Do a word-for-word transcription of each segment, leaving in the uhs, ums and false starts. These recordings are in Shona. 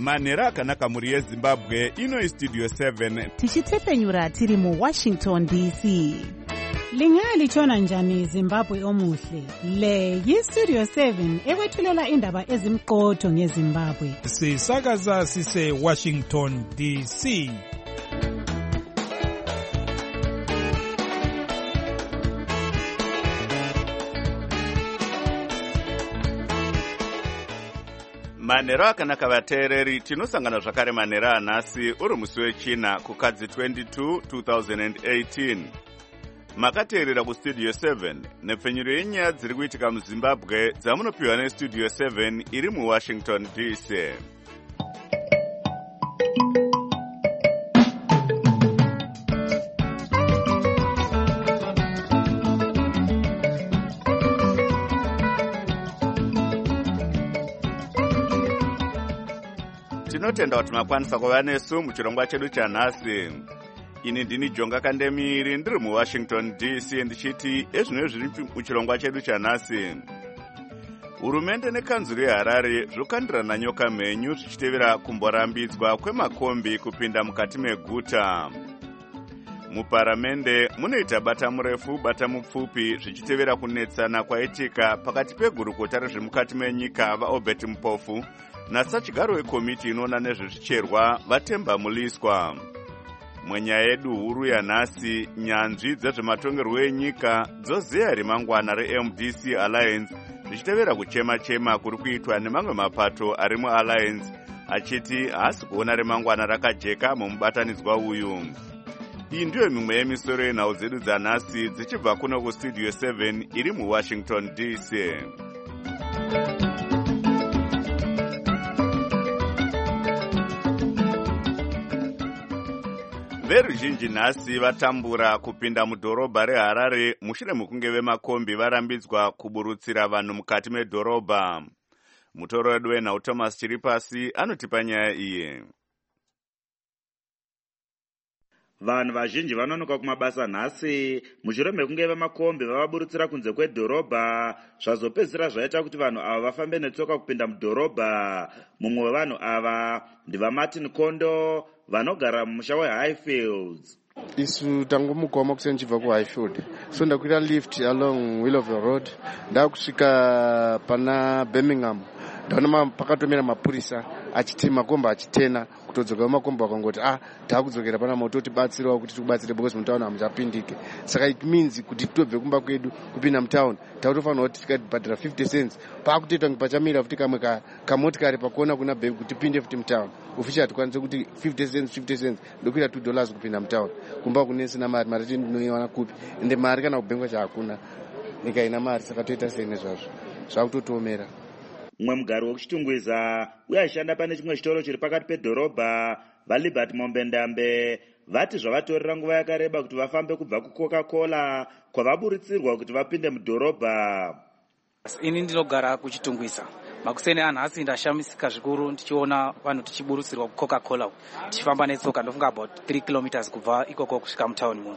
manhero akanaka mhuri yezimbabwe. Ino Studio seven tichitsepenyura tiri mu Washington D C. Lingalitshona njani Zimbabwe omuhle? Le yi-Studio seven ekwethulela indaba ezimqotho ngeZimbabwe. Sisakaza sise Washington D C. manhero akanaka vateereri, tinosangana zvakare manhero anhasi uri musi wechina kukadzi twenty-two two thousand eighteen. Makateerera kustudio seven nepfenyuro yenyaya dziri kuitika muzimbabwe dzamunopiwa nestudio seven iri muwashington D C. Tinotenda kuti makwanisa kuva nesu muchirongwa chedu chanhasi. Ini ndini Jonga Kandemiri ndiri muWashington D C ndichiti ezvino zviri muchirongwa chedu chanhasi. Hurumende nekanzuru yeHarare zvokandirana nyoka mhenyu zvichitevera kumborambidzwa kwemakombi kupinda mukati meguta. Muparamende munoita bata murefu bata mupfupi zvichitevera kunetsana kwaitika pakati pegurukota rezvemukati menyika vaObert Mpofu nasachigaro wekomiti inoona nezvezvicherwa vaTemba Muliswa. Mwenyaya yedu huru yanhasi, nyanzvi dzezvematongerwo enyika dzozeya remangwana reM D C Alliance zvichitevera kuchema-chema kuri kuitwa nemamwe mapato ari muAlliance achiti haasi kuona remangwana rakajeka mumubatanidzwa uyu. Iyi ndiyo mimwe yemisoro yenhau dzedu dzanhasi dzichibva kuno kustudio seven iri muWashington D C. Veruzhinji nhasi vatambura kupinda mudhorobha reHarare mushure mekunge vemakombi varambidzwa kuburutsira vanhu mukati medhorobha. Mutoro wedu wenhau Thomas Chiripasi anotipa nyaya iyi. Vanhu vazhinji vanonoka kumabasa nhasi mushure mekunge vemakombi vavaburutsira kunze kwedhorobha, zvazopedzisira zvaita kuti vanhu ava vafambe netsoka kupinda mudhorobha. Mumwe wevanhu ava ndiva Martin Kondo vanogara mumusha weHighfields. Isu tangomugoma kuseni chibva kuHighfield, so ndakwira lift along Willover Road ndakusvika pana Birmingham. Ndaona pakatomera mapurisa achiti makomba achitena kutodzoka makomba akangoti ah taakudzokera pana moto tibatsirawo kuti tikubatsire because mutauni hamuchapindike. Saka it means kuti tobve kumba kwedu kupinda mutauni tautofanira kuti tikabhadhara fifty cents pakutoita pachamira futi kamwe kamotikari pakuona kuna bhegi kuti tipinde futi mutauni. Official tikwanise kuti fifty cents fifty cents ndokuita two dollars kupinda mutauni. Kumba kunesina mari mari tinoiwana kupi ende mari kana kubhengwa chaakuna nyika ina mari saka toita sei nezvazvo zvakutotomera. Mumwe mugari wekuchitungwiza uye aishanda pane chimwe chitoro chiri pakati pedhorobha vaLibert Mombendambe vati zvavatorera nguva yakareba kuti vafambe kubva kuCoca-Cola kwavaburitsirwa kuti vapinde mudhorobha. Ini ndinogara kuchitungwiza. Makuseni anhasi ndashamisika zvikuru ndichiona vanhu tichiburutsirwa kuCoca-Cola tichifamba netsoka ndofunga about three kilometers kubva ikoko kusvika mutauni muno.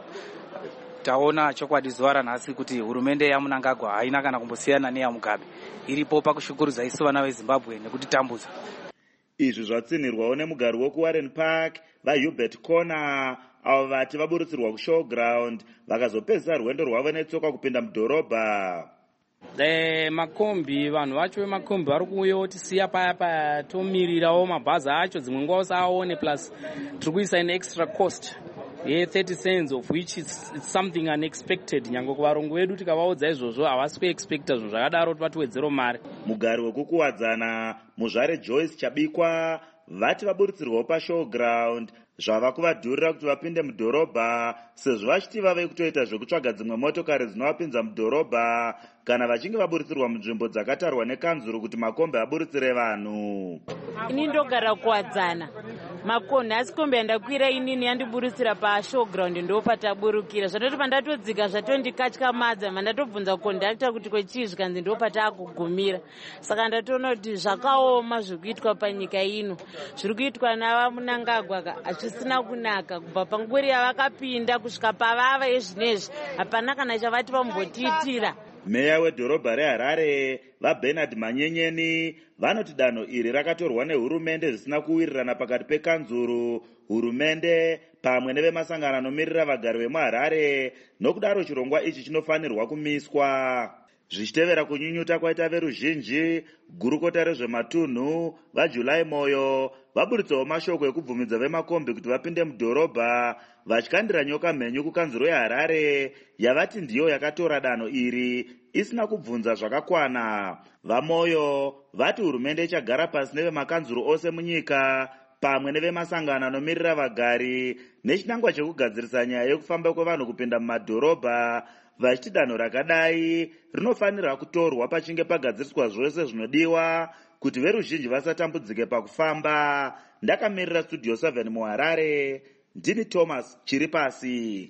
Taona chokwadi zuva ranhasi kuti hurumende yaMnangagwa haina kana kumbosiyana neyaMugabe. Iripo pakushukuriza isu vana veZimbabwe nekutitambudza. Izvi zvatsinirwawo nemugari wokuWarren Park vaHubert Kona avo vati vaburutsirwa kuShowground vakazopedzisa rwendo rwavo netsoka kupinda mudhorobha. The makombi vanhu vacho vemakombi vari kuuyawo tisiya paya paya tomirirawo mabhazi acho dzimwe nguva usaone plus tiri kuisa an extra cost ye thirty cents of which is it's something unexpected. Nyange kuvarongo vedu tikavaudza izvozvo havasi kuexpecta zvinhu zvakadaro kuti vatiwedzero mari. Mugari wekukuwadzana muzvare Joyce Chabikwa vati vaburutsirwawo paShowground zvava kuvadhurira kuti vapinde mudhorobha sezvo vachiti vave kutoita zvekutsvaga dzimwe motokari dzinovapinza mudhorobha kana vachinge vaburutsirwa munzvimbo dzakatarwa nekanzuru kuti makombi aburutsire vanhu. Ini ndogara kuwadzana makonhi asi kombi yandakwira inini yandiburutsira paShowground ndopataburukira zvatoti pandatodzika zvatondikatyamadza mandatobvunza kondakta kuti kwechii zvikanzi ndopatakugumira. Saka ndatoona kuti zvakaoma zvikuitwa panyika ino zviri kuitwa navaMnangagwa hazvisina kunaka. Kubva panguri yavakapinda kusvika pavava ezvinezvi hapana kana chavati vambotiitira. Meya wedhorobha reHarare vaBernard Manyenyeni vanoti danho iri rakatorwa nehurumende zvisina kuwirirana pakati pekanzuru, hurumende pamwe nevemasangano anomirira vagari vemuHarare, nokudaro chirongwa ichi chinofanirwa kumiswa. Zvichitevera kunyunyuta kwaita veruzhinji, gurukota rezvematunhu vaJulai Moyo vaburitsawo mashoko ekubvumidza vemakombi kuti vapinde mudhorobha vachikandira nyoka mhenyu kukanzuro yeHarare yavati ndiyo yakatora danho iri isina kubvunza zvakakwana. VaMoyo vati hurumende ichagara pasi nevemakanzuro ose munyika pamwe nevemasangano anomirira vagari nechinangwa chekugadzirisa nyaya yekufamba kwevanhu kupinda mumadhorobha, vachiti danho rakadai rinofanirwa kutorwa pachinge pagadziriswa zvose zvinodiwa kuti veruzhinji vasatambudzike pakufamba. Ndakamirira Studio seven muHarare, ndini Thomas Chiripasi.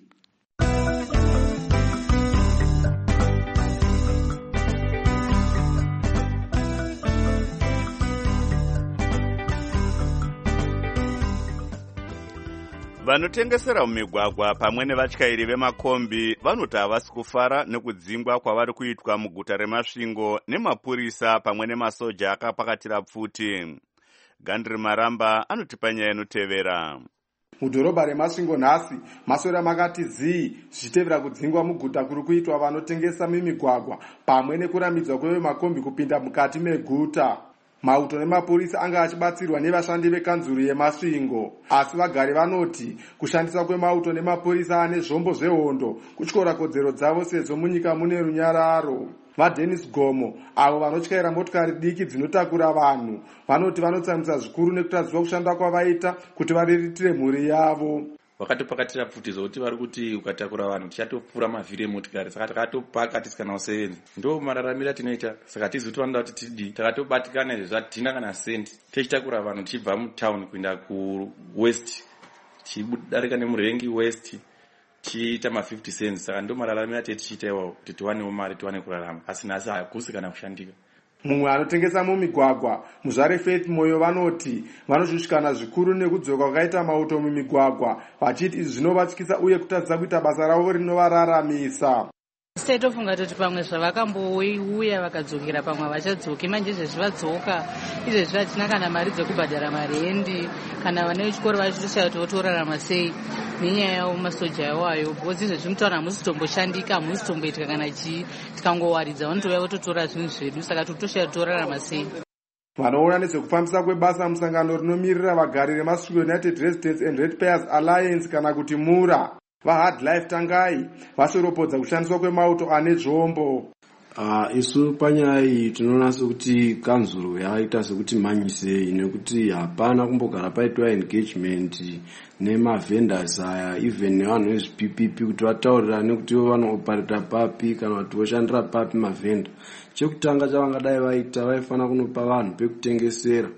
Vanotengesera mumigwagwa pamwe nevatyairi vemakombi vanoti havasi kufara nekudzingwa kwavari kuitwa muguta reMasvingo nemapurisa pamwe nemasoja akapakatira pfuti. Gandri Maramba anotipa nyaya inotevera. Mudhorobha reMasvingo nhasi masora makati zii zvichitevera kudzingwa muguta kuri kuitwa vanotengesa mimigwagwa pamwe nekuramidzwa kwevemakombi kupinda mukati meguta. Mauto nemapurisa anga achibatsirwa nevashandi vekanzuru yeMasvingo, asi vagari vanoti kushandiswa kwemauto nemapurisa ane zvombo zvehondo kutyora kodzero dzavo sezvo munyika mune runyararo. VaDennis Gomo avo vanotyaira motikari diki dzinotakura vanhu vanoti vanotsamwisa zvikuru nekutadziwa kushanda kwavaita kuti variritire mhuri yavo. Vakatopakatira pfuti zvokuti vari kuti ukatakura vanhu tichatopfura mavhiri emotikari, saka takatopaka tisikana kusevenza. Ndo mararamiro atinoita, saka tizi tinoda kuti tidii, takatobatikana izvo zvatina kana sendi tichitakura vanhu tichibva mutawuni kuenda kuwest tichidarika nemurengi west tichiita ma-fifty cents. Saka ndo mararamiro atei tichiita iwawo kuti tiwanewo mari tiwane kurarama, asi nhasi hakusi kana kushandika. Mumwe anotengesa mumigwagwa muzvare Faith Moyo vanoti vanoshushikana zvikuru nekudzoka kwakaita mauto mumigwagwa, vachiti izvi zvinovatyisa uye kutadza kuita basa ravo rinovararamisa. Tofunga kuti pamwe zvavakambouya vakadzokera pamwe havachadzoki, manje izvezvi vadzoka izvezvi hatina kana mari dzekubhadhara marendi, kana vana vechikoro vachitoshaya kuti votorarama sei nenyaya yavo masoja iwayo, bhozi izvezvi mutaura hamusi tomboshandika, hamusi tomboitika kana chii, tikangowaridza vanotouya vototora zvinhu zvedu, saka totoshaya totorarama sei. Vanoona nezvekufambisa kwebasa musangano rinomirira vagari reMasvingo United Residents and Ratepayers Alliance kana kuti MURA vaHard Life Tangai vashoropodza kushandiswa kwemauto ane zvombo. Uh, isu panyaya iyi tinoona sekuti kanzuro yaita sekuti manyisei, nekuti hapana kumbogara paitwa engagement nemavendors aya, even nevanhu vezvi-P P P kuti vataurirane kuti vanooparata papi kana kuti voshandira papi mavenda. Chekutanga chavangadai vaita, vaifana kunopa vanhu pekutengesera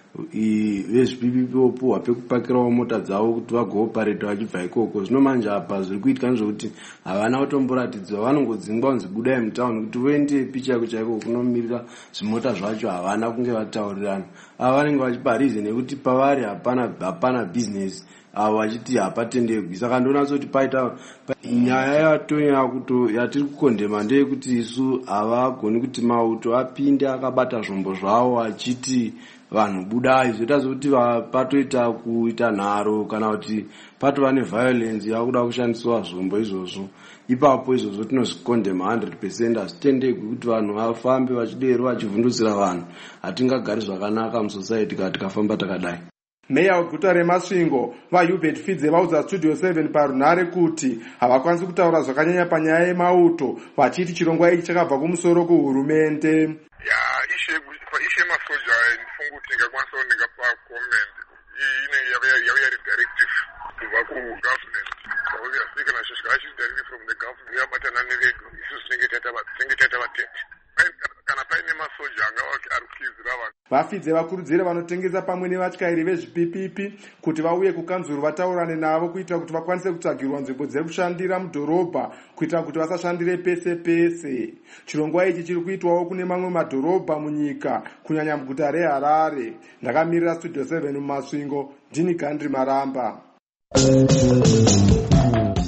vezvi-P P P vopuhwa pekupakirawo mota dzavo kuti vagooparata vachibva ikoko. Zvino manje apa zviri kuitika nezvokuti havana kutomboratidzwa, vanongodzingwa kunzi budai mutauni kuti voende picha yako chaiko kunomirira zvimota zvacho, havana kunge vataurirana. Ava vanenge vachipa reason nekuti pavari hapana hapana business, avo vachiti hapatendegwi. Saka ndoona kuti paita nyaya yatonya kuto yatiri kukondema ndeyekuti isu havagoni kuti mauto apinde akabata zvombo zvavo achiti vanhu budai, zvoita zvokuti patoita kuita nharo kana kuti patova neviolence yakuda kushandiswa zvombo izvozvo. Ipapo izvozvo tinozvikondema one hundred percent. Hazvitendegwi kuti vanhu vafambe vachidero vachivhundusira vanhu. Hatingagari zvakanaka musociety kana tikafamba takadai. Meya weguta reMasvingo vaHubert Fidze vaudza Studio seven parunhare kuti havakwanisi kutaura zvakanyanya panyaya yemauto, vachiti chirongwa ichi chakabva kumusoro kuhurumende. Ya ishe ishe masoja ndifunga kuti ngakwanisa kunenge pa comment ine yauya directive kubva kugovernment. Obviously kana shishikashi directive from the government yabatana neredu isu singe tata singe tata vatete. Kana paine masoja angava arukizira vanhu. Vafidze vakurudzira vanotengesa pamwe nevatyairi vezvi-P P P kuti vauye kukanzuru vataurane navo kuitira kuti vakwanise kutsvagirwa nzvimbo dzekushandira mudhorobha kuitira kuti vasashandire pese pese. Chirongwa ichi chiri kuitwawo kune mamwe madhorobha munyika kunyanya muguta reHarare. Ndakamirira Studio seven muMasvingo, ndini Gandri Maramba.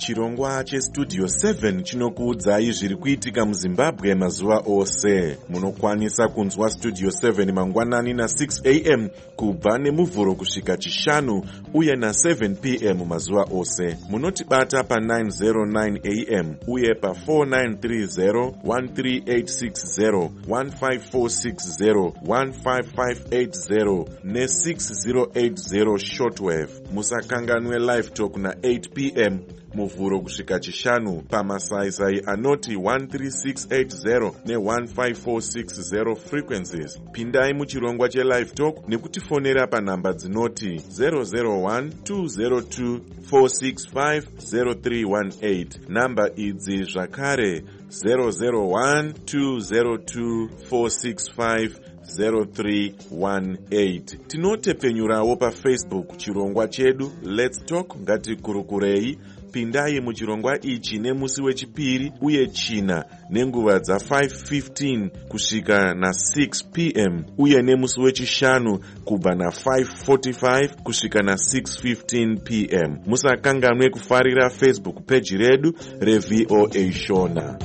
chirongwa chestudio seven chinokuudzai zviri kuitika muzimbabwe mazuva ose. Munokwanisa kunzwa studio seven mangwanani na six a m kubva nemuvhuro kusvika chishanu uye na seven p m mazuva ose. Munotibata pa nine oh nine a m uye pa four nine three zero, one three eight six zero, one five four six zero, one five five eight zero ne six zero eight zero shortwave. Musakanganwe live talk na eight p m muvhuro kusvika chishanu pamasaisai anoti one three six eight zero ne one five four six zero frequencies. Pindai muchirongwa chelive talk nekutifonera panhamba dzinoti zero zero one two zero two four six five zero three one eight. Namba idzi zvakare zero zero one two zero two four six five zero three one eight. Tinotepfenyurawo pafacebook chirongwa chedu Let's Talk ngatikurukurei. Pindai muchirongwa ichi nemusi wechipiri uye china nenguva dza five fifteen kusvika na six p m uye nemusi wechishanu kubva na five forty-five kusvika na six fifteen p m. Musakanganwe kufarira Facebook page redu reV O A Shona.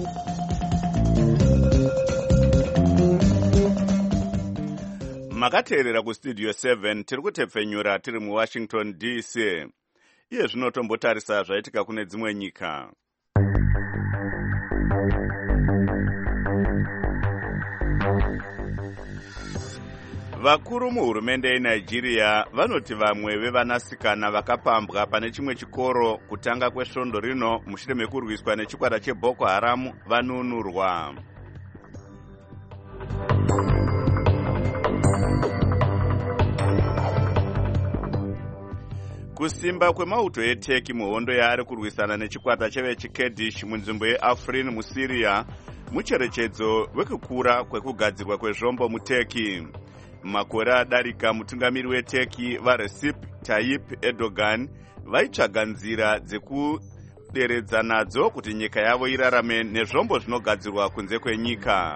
Makateerera kustudio seven tiri kutepfenyura tiri muWashington D C. Iye zvino tombotarisa zvaitika kune dzimwe nyika. Vakuru muhurumende yeNigeria vanoti vamwe vevanasikana vakapambwa pane chimwe chikoro kutanga kwesvondo rino mushure mekurwiswa nechikwata cheBoko Haram vanunurwa. Kusimba kwemauto eTurkey muhondo yaari kurwisana nechikwata chevechiKurdish munzvimbo yeAfrin muSyria mucherechedzo wekukura kwekugadzirwa kwezvombo muTurkey. Makore adarika mutungamiri weTurkey vaRecep Tayyip Erdogan vaitsvaga nzira dzekuderedza nadzo kuti nyika yavo irarame nezvombo zvinogadzirwa kunze kwenyika.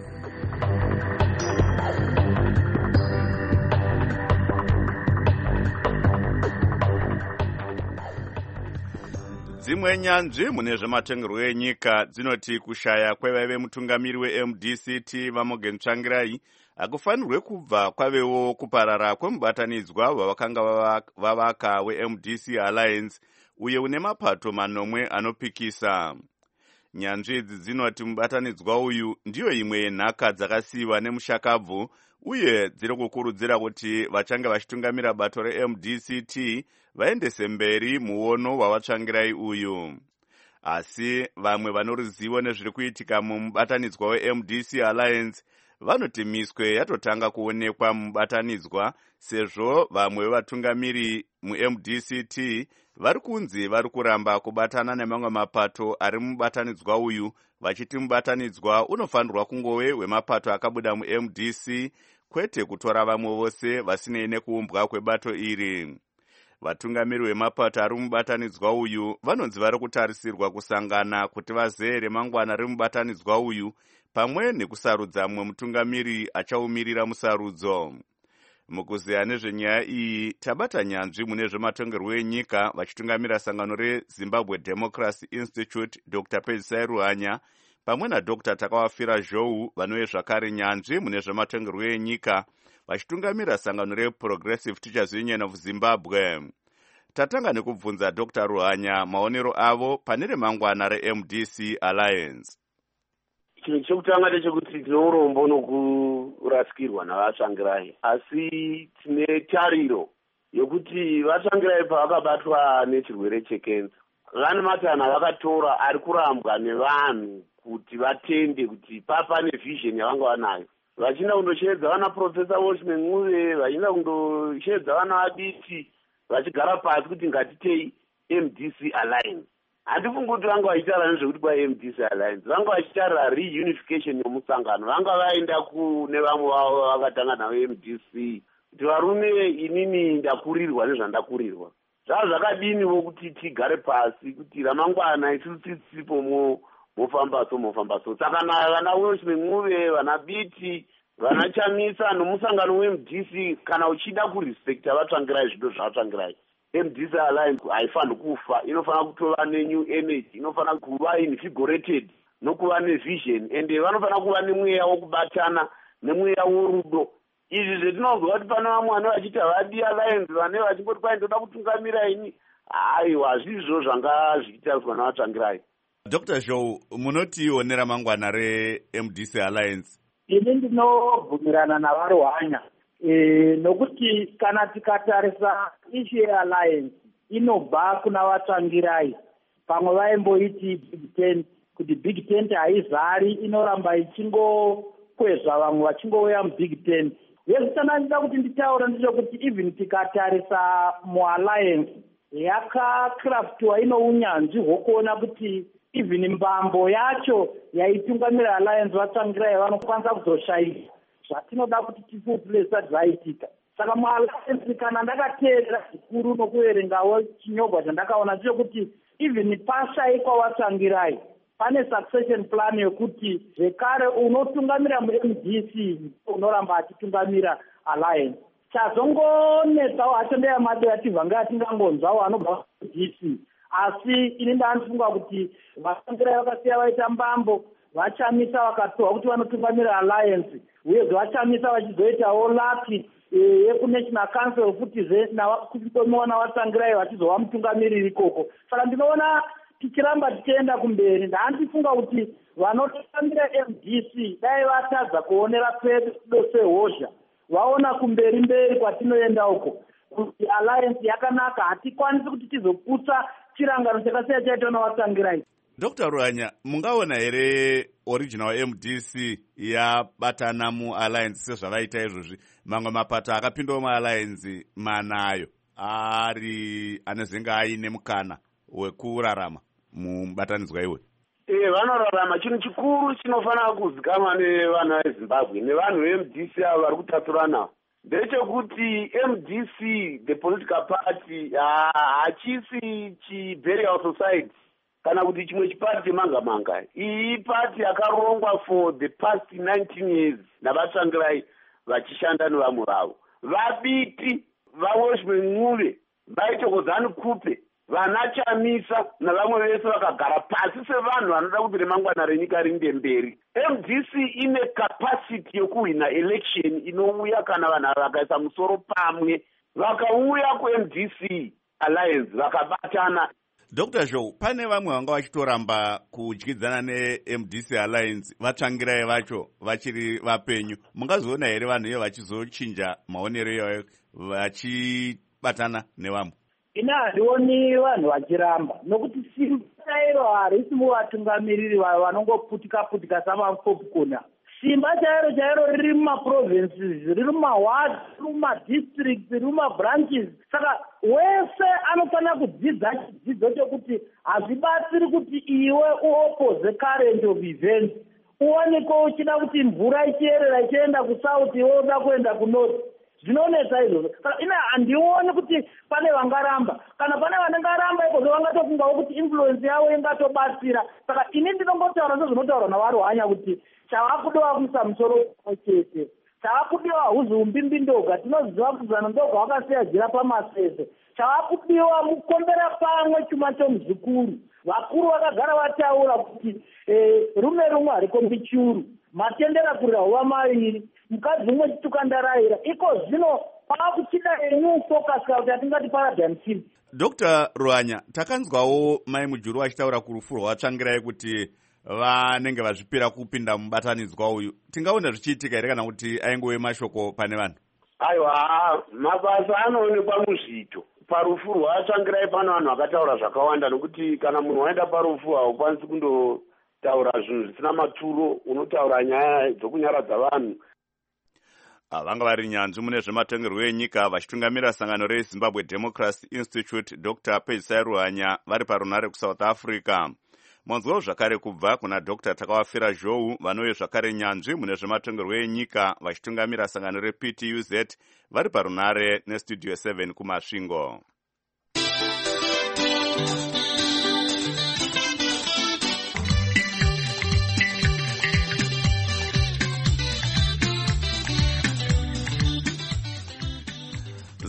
Dzimwe nyanzvi mune zvematongerwo enyika dzinoti kushaya kwevaive mutungamiri weM D C T vaMorgan Tsvangirai akufanirwe kubva kwavewo kuparara kwemubatanidzwa wavakanga vavaka weM D C Alliance uye une mapato manomwe anopikisa. Nyanzvi idzi dzinoti mubatanidzwa uyu ndiyo imwe yenhaka dzakasiyiwa nemushakabvu uye dziri kukurudzira kuti vachange vachitungamira bato reM D C T vaendese mberi muono wavatsvangirai uyu. Asi vamwe vanoruzivo nezviri kuitika mumubatanidzwa weM D C Alliance vanoti miswe yatotanga kuonekwa mumubatanidzwa sezvo vamwe vevatungamiri muM D C T vari kunzi vari kuramba kubatana nemamwe mapato ari mubatanidzwa uyu vachiti mubatanidzwa unofanirwa kungove wemapato akabuda muM D C kwete kutora vamwe vose vasinei nekuumbwa kwebato iri. Vatungamiri vemapato ari mubatanidzwa uyu vanonzi vari kutarisirwa kusangana kuti vazeye remangwana remubatanidzwa uyu pamwe nekusarudza mumwe mutungamiri achaumirira musarudzo. Mukuzeya nezvenyaya iyi tabata nyanzvi mune zvematongerwo enyika vachitungamira sangano reZimbabwe Democracy Institute Doctor Pedzisai Ruhanya pamwe naDoctor Takawafira Zhou vanove zvakare nyanzvi mune zvematongerwo enyika vachitungamira sangano reProgressive Teachers Union of Zimbabwe. Tatanga nekubvunza Doctor Ruhanya maonero avo pane remangwana reM D C Alliance. Chinhu chekutanga ndechekuti tine urombo nokurasikirwa navatsvangirai, asi tine tariro yokuti vatsvangirai pavakabatwa nechirwere chekenza vane matana vakatora ari kurambwa nevanhu kuti vatende kuti papa nevhizheni yavanga vanayo, vachinda kundoshedza vana Professor Washman Nguve, vachinda kundoshedza vana vaditi vachigara pasi kuti ngatitei M D C Alliance. Handifungi kuti vanga vachitaura nezvekuti kwa M D C Alliance, vanga vachitaura reunification yomusangano, vanga vaenda kune vamwe vavo vakatanga navo M D C kuti varume inini ndakurirwa nezvandakurirwa. Zvava zvakadiniwo kuti tigare pasi kuti ramangwana isusu tisipo mofamba so mofamba so. Saka vana Washman Nguve, vana Biti, vana Chamisa nomusangano weM D C kana uchida kurespecta vatsvangirai zvido zvavatsvangirai, M D C Alliance haifaniri kufa, inofanira kutova nenew energy, inofanira kuva invigorated nokuva nevision, ende vanofanira kuva nemweya wokubatana nemweya worudo. Izvi zvetinonzwa kuti pana vamwe vane vachiti havadi alliance, vane vachingoti kwai ndoda kutungamira ini, aiwa hazvizvo zvanga zvichitariswa navatsvangirai. Doctor Zhou, munotiwo ramangwana re-M D C Alliance? Ini ndinobvumirana navaruhanya e, nokuti kana tikatarisa ishu yealliance inobva kuna vatsvangirai. Pamwe vaimboiti big tent, kuti big tent haizari, inoramba ichingokwezva vamwe vachingouya mubig tent. Yezitana ndida kuti nditaura ndechekuti even tikatarisa mualliance yakakraftiwa ino unyanzvi hwokuona kuti even mbambo yacho yaitungamira alliance vatsvangirai vanokwanisa kuzoshayika zvatinoda kuti tifuplesa zvisati zvaitika. Saka mualliance kana ndakateerera zvikuru nokuverengawo chinyogwa chandakaona ndechekuti even pashayikwa vatsvangirai pane succession plan yokuti zvekare unotungamira mu-M D C unoramba achitungamira alliance. Chazongonetsawo hacho ndeyamadeyativha vanga atingangonzwawo anobva ku-M D C, asi ini ndandifunga kuti vatsvangirai vakasiya vaita mbambo, vachamisa vakatohwa kuti vanotungamira alliance, uyezve vachamisa vachizoitawo laki yekunational council futizve kuchikomiwa navatsvangirai vachizova mutungamiriri ikoko. Saka ndinoona tichiramba tichienda kumberi, ndandifunga kuti vanotungamira M D C dai vatadza kuonera pedo sehozha, vaona kumberi mberi kwatinoenda uko, kuti alliance yakanaka, hatikwanisi kuti tizoputsa chirangano chakasiya chaitwa navatsangirai. Doctor Ruhanya, mungaona here original M D C yabatana mu-alliance sezvavaita izvozvi? Mamwe mapato akapindawo mu-alliance manayo ari anezenge aine mukana wekurarama mubatanidzwa iwe. Eh, vanorarama. Chinhu chikuru chinofanira kuzikanwa nevana veZimbabwe nevanhu ve-M D C avo vari kutaturana ndechekuti M D C the political party hachisi chiburial society kana kuti chimwe chipati chemanga-manga. Iyi party yakarongwa for the past nineteen years navatsvangirai vachishanda nevamwe vavo. Vabiti vaWashman Nguve vaitokozani Kupe vana Chamisa navamwe vese vakagara pasi sevanhu vanoda kuti remangwana renyika riende mberi. M D C ine capacity yokuhwina election inouya kana vanhu vakaisa musoro pamwe vakauya ku-M D C Alliance vakabatana. Doctor Zhou, pane vamwe vanga vachitoramba kudyidzana ne-M D C Alliance vatsvangirai vacho vachiri vapenyu. Mungazoona here vanhu iyo vachizochinja maonero iwayo vachibatana nevamwe? Ina handioni vanhu vachiramba, nokuti simba chairo harisi muvatungamiriri vanongoputika putika samapopcorn. Simba chairo chairo riri mumaprovinces, riri mumawards, riri mumadistricts, riri mumabranches. Saka wese anofanira kudzidza chidzidzo chekuti hazvibatsiri kuti iwe uopoze current of events, uoneke uchida kuti mvura ichierera ichienda kusouth, iwe uda kuenda kunorth. Zvinonetsa izvozvo. Saka ina handioni kuti pane vangaramba. Kana pane vanengaramba ikozvo vangatofungawo kuti influence yavo ingatobatsira. Saka ini ndinongotaura sezvinotaurwa navaruhanya kuti chavakudiwa kuisa musoro pamwe chete, chavakudiwa huzi umbimbi ndoga, tinoziva kuti zano ndoga wakasiya jira pamasese, chavakudiwa mukombera pamwe chuma chomuzukuru. Vakuru vakagara vataura kuti eh, rume rumwe hariko michuru, matendera kurira huva maviri, mukadzi umwe chitukandaraira. Iko zvino paakuchida new focus kuti atingati paradigm shift. Doctor Ruhanya, takanzwawo mai mujuru vachitaura kurufu rwavatsvangirai kuti vanenge vazvipira kupinda mubatanidzwa uyu. Tingaona zvichiitika here kana kuti aingove mashoko pane vanhu? Aiwa, mabasa anoonekwa muzvito. Parufu rwavatsvangirai pano vanhu vakataura zvakawanda, nokuti kana munhu waenda parufu haukwanisi kundotaura zvinhu zvisina maturo, unotaura nyaya dzokunyaradza vanhu. Vanga vari nyanzvi mune zvematongerwo enyika vachitungamira sangano reZimbabwe Democracy Institute Doctor Pejisai Ruhanya vari parunare kuSouth Africa. Monzwawo zvakare kubva kuna Doctor Takawafira Zhou vanove zvakare nyanzvi mune zvematongerwo enyika vachitungamira sangano reP T U Z vari parunare neStudio seven kuMasvingo.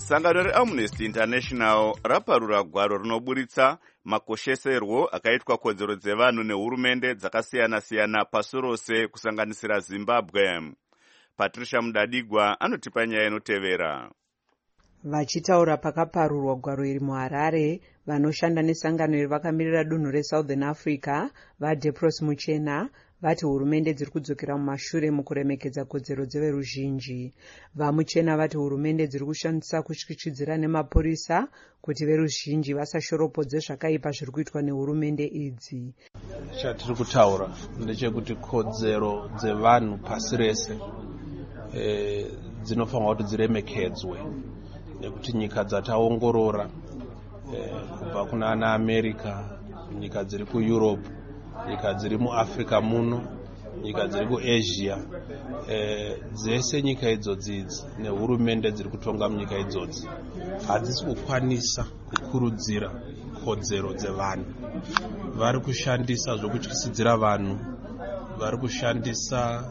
sangano reamnesty international raparura gwaro rinoburitsa makosheserwo akaitwa kodzero dzevanhu nehurumende dzakasiyana-siyana pasi rose kusanganisira Zimbabwe. Patricia Mudadigwa anotipa nyaya inotevera. Vachitaura pakaparurwa gwaro iri muHarare, vanoshanda nesangano iri vakamirira dunhu reSouthern Africa vaDepros Muchena vati hurumende dziri kudzokera mumashure mukuremekedza kodzero dzeveruzhinji. VaMuchena vati hurumende dziri kushandisa kutyityidzira nemapurisa kuti veruzhinji vasashoropodze zvakaipa zviri kuitwa nehurumende idzi. Chatiri kutaura ndechekuti kodzero dzevanhu pasi rese e, dzinofanirwa kuti dziremekedzwe nekuti nyika dzataongorora e, kubva kuna ana America, nyika dziri kuEurope, nyika dziri muAfrica muno, nyika dziri kuAsia, e, dzese nyika idzodzi nehurumende dziri kutonga munyika idzodzi hadzisi kukwanisa kukurudzira kodzero dzevanhu. Vari kushandisa zvokutyisidzira vanhu, vari kushandisa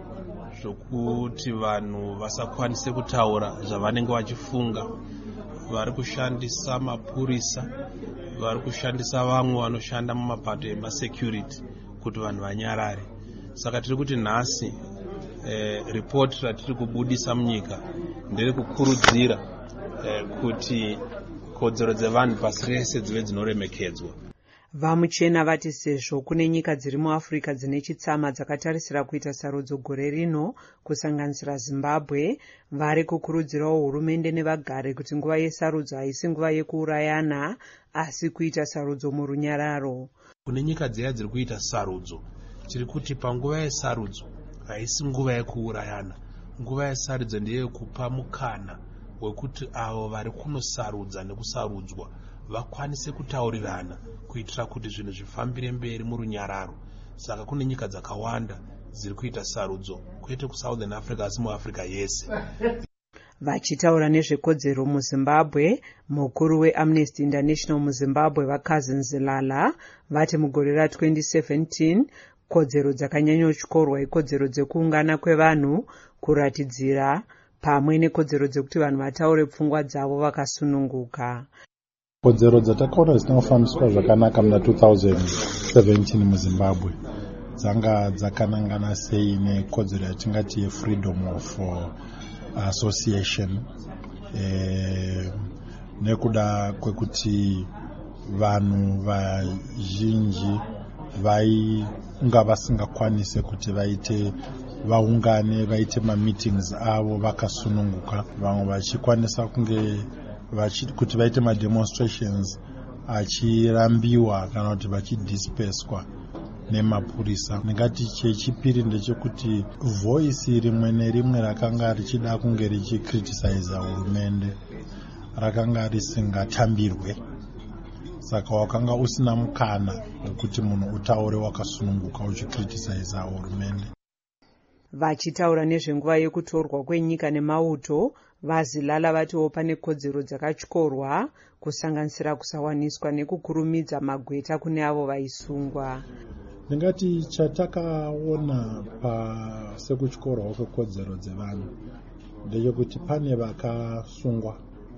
zvokuti vanhu vasakwanise kutaura zvavanenge vachifunga, vari kushandisa mapurisa, vari kushandisa vamwe vanoshanda mumapato emasecurity kuti vanhu vanyarare. Saka tiri kuti nhasi eh, report ratiri kubudisa munyika ndere kukurudzira eh, kuti kodzero dzevanhu pasi rese dzive dzinoremekedzwa. VaMuchena vati sezvo kune nyika dziri muAfrica dzine chitsama dzakatarisira kuita sarudzo gore rino kusanganisira Zimbabwe, vari kukurudzirawo hurumende nevagare kuti nguva yesarudzo haisi nguva yekuurayana asi kuita sarudzo murunyararo. Kune nyika dziya dziri kuita sarudzo, tiri kuti panguva yesarudzo haisi nguva yekuurayana. Nguva yesarudzo ndeye kupa mukana wekuti avo vari kunosarudza nekusarudzwa vakwanise kutaurirana kuitira kuti zvinhu zvifambire mberi murunyararo. Saka kune nyika dzakawanda dziri kuita sarudzo, kwete kuSouthern Africa asi muAfrica yese. Vachitaura nezvekodzero muZimbabwe, mukuru weAmnesty International muZimbabwe vaCousin Zilala vati mugore ra-twenty seventeen kodzero dzakanyanyotyorwa ikodzero dzekuungana kwevanhu, kuratidzira pamwe nekodzero dzekuti vanhu vataure pfungwa dzavo vakasununguka. Kodzero dzatakaona dzinofambiswa zvakanaka muna two thousand seventeen muZimbabwe dzanga dzakanangana sei nekodzero yatingati yefreedom of association, e, nekuda kwekuti vanhu vazhinji vainga vasingakwanise kuti vaite vaungane vaite mameetings avo vakasununguka, vamwe vachikwanisa kunge vachi, kuti vaite mademonstrations achirambiwa kana kuti vachidisperswa nemapurisa. Ndingati chechipiri ndechekuti voice rimwe nerimwe rakanga richida kunge richicriticize hurumende rakanga risingatambirwe, saka wakanga usina mukana wekuti munhu utaure wakasununguka uchicriticize hurumende. Vachitaura nezvenguva yekutorwa kwenyika nemauto, vaZilala vatiwo pane kodzero dzakatyorwa kusanganisira kusawaniswa nekukurumidza magweta kune avo vaisungwa. Ndingati chatakaona pasekutyorwa kwekodzero dzevanhu ndechekuti pane vakasungwa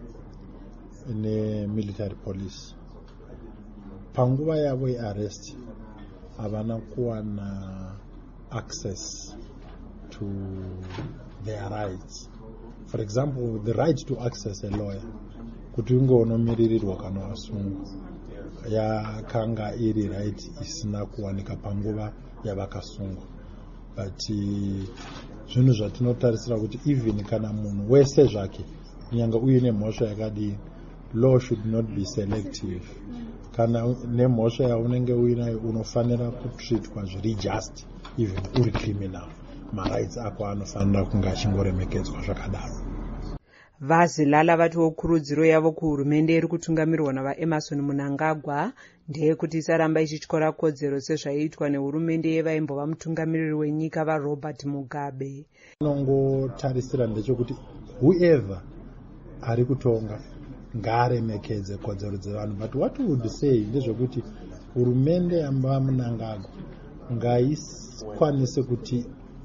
nemilitary police. Panguva yavo yearrest havana kuwana access to their rights. For example, the right to access a lawyer, kuti unge unomiririrwa kana wasungwa, yakanga iri right isina kuwanika panguva yavakasungwa. But zvinhu zvatinotarisira kuti even kana munhu wese zvake nyanga uine mhosva yakadii, law should not be selective. Kana nemhosva yaunenge uinayo unofanira kutreatwa zviri just even uri criminal. Marights ako anofanira kunge achingoremekedzwa zvakadaro. VaZilala vatiwo kurudziro yavo kuhurumende iri kutungamirwa navaEmerson Mnangagwa ndeyekuti isaramba ichityora kodzero sezvaiitwa nehurumende yevaimbova mutungamiriri wenyika vaRobert Mugabe. Inongotarisira ndechekuti whoever ari kutonga ngaaremekedze kodzero dzevanhu. But what we would say ndezvekuti hurumende yamba Mnangagwa ngaikwanise kuti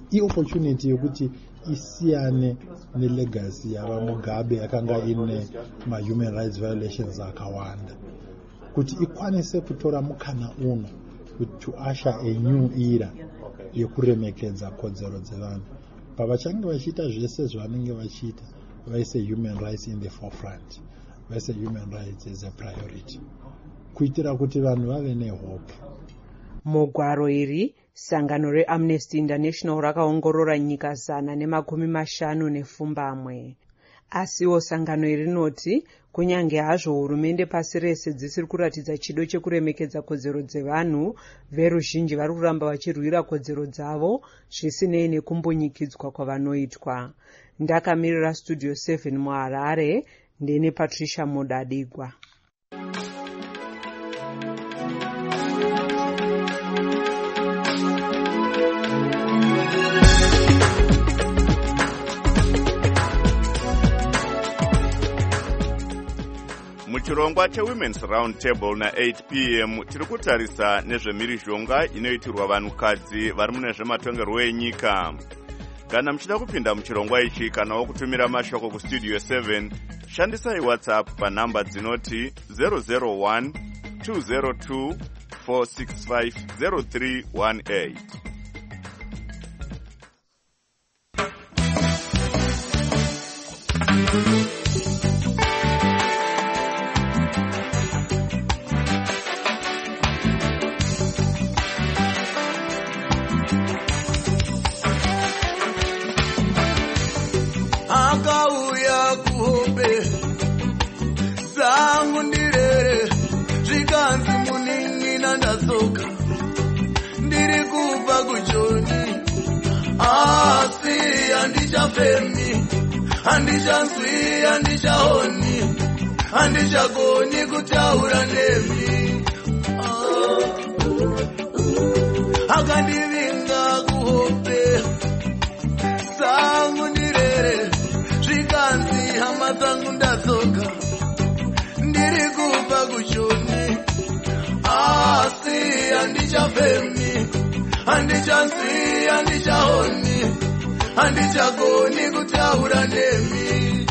iopportunity yekuti isiyane nelegacy yava Mugabe akanga ine ma-human rights violations akawanda, kuti ikwanise kutora mukana uno to usher a new era yekuremekedza kodzero dzevanhu. Pavachange vachiita zvese zvavanenge vachiita, vaise human rights in the forefront, vaise human rights as a priority, kuitira kuti vanhu vave nehope. Mugwaro iri sangano reAmnesty International rakaongorora nyika zana nemakumi mashanu nepfumbamwe. Asiwo sangano iri rinoti kunyange hazvo hurumende pasi rese dzisiri kuratidza chido chekuremekedza kodzero dzevanhu, veruzhinji vari kuramba vachirwira kodzero dzavo zvisinei nekumbunyikidzwa kwavanoitwa. Ndakamirira Studio seven muHarare, ndine Patricia Mudadigwa. Muchirongwa cheWomen's Round Table na eight p m tiri kutarisa nezvemhirizhonga inoitirwa vanhukadzi vari mune zvematongerwo enyika. Kana muchida kupinda muchirongwa ichi kanawo kutumira mashoko kustudio seven, shandisai WhatsApp panhamba dzinoti zero zero one two zero two four six five zero three one eight. Akauya kuhope zangu ndirere zvikanzi munin'ina ndatsoka ndiri kubva kuJoni, asi handichafemi, handichanzwi, handichaoni, handichagoni kutaura nemi. Akandivinga kuhope zangu ndirere zvikanzi hama dzangu ndatsoka ndiri kubva kuJoni, asi handichafemi, handichanzwi, handichaoni, handichagoni kutaura nemi.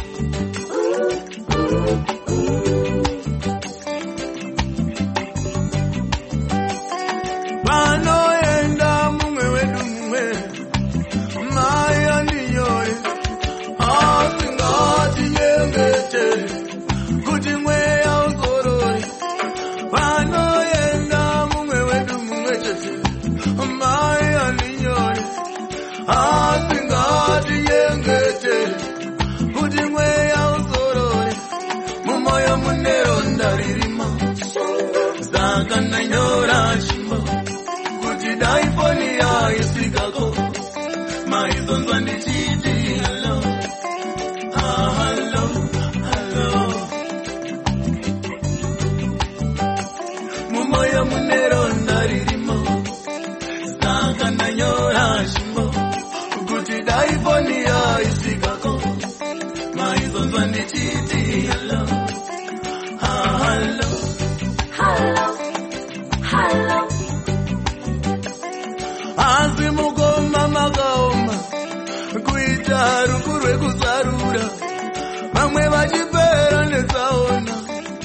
Panoenda mumwe wedu mumwe mai andinyore, asi ngatinyengete kuti mweya uzorore. Panoenda mumwe wedu mumwe chete mai andinyore, asi ngatinyengete kuti mweya uzorore. Mumoyo mune ronda ririmo, saka ndanyora chimbo kuti dai foni yaisvikako maizonzwa ndichiti hello, ah, hello, hello. Mumoyo mune ronda ririmo, saka ndanyora chimbo kuti dai foni yaisvikako maizonzwa ndichiti hello, ah, hello, hello, hello. Asi mukoma makaoma kuita ruku rwekuzarura, vamwe vachipera netsaona.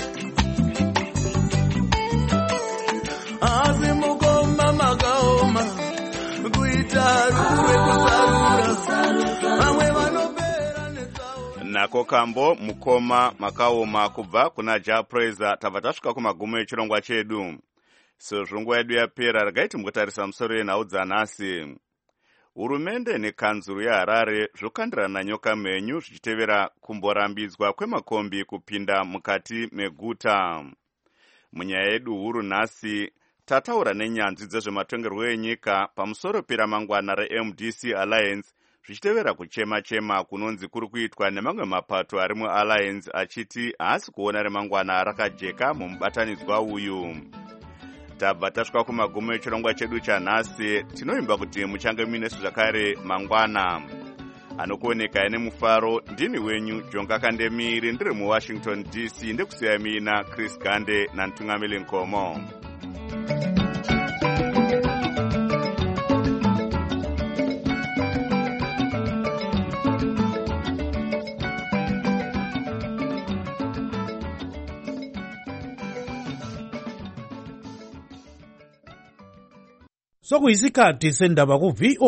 Asi mukoma makaoma kuita ruku rwekuzarura, vamwe vanopera netsaona. Nako kambo mukoma makaoma kubva kuna Japraiser. Tabva tasvika kumagumo echirongwa chedu. Sezvo nguva yedu yapera, regai timbotarisa musoro yenhau dzanhasi. Hurumende nekanzuru yeHarare zvokandirana nyoka menyu zvichitevera kumborambidzwa kwemakombi kupinda mukati meguta. Munyaya yedu huru nhasi tataura nenyanzvi dzezvematongerwo enyika pamusoro peramangwana reM D C Alliance, zvichitevera kuchema-chema kunonzi kuri kuitwa nemamwe mapato ari muAlliance achiti haasi kuona remangwana rakajeka mumubatanidzwa uyu. Tabva tasvika kumagumo echirongwa chedu chanhasi. Tinoimba kuti muchange muinesu zvakare mangwana. Anokuoneka ine mufaro ndini wenyu Jonga Kandemiri, ndiri muWashington D C, ndekusiya mina Chris Gande naNtungamili Nkomo. sokuyisikhathi sendaba ku-V O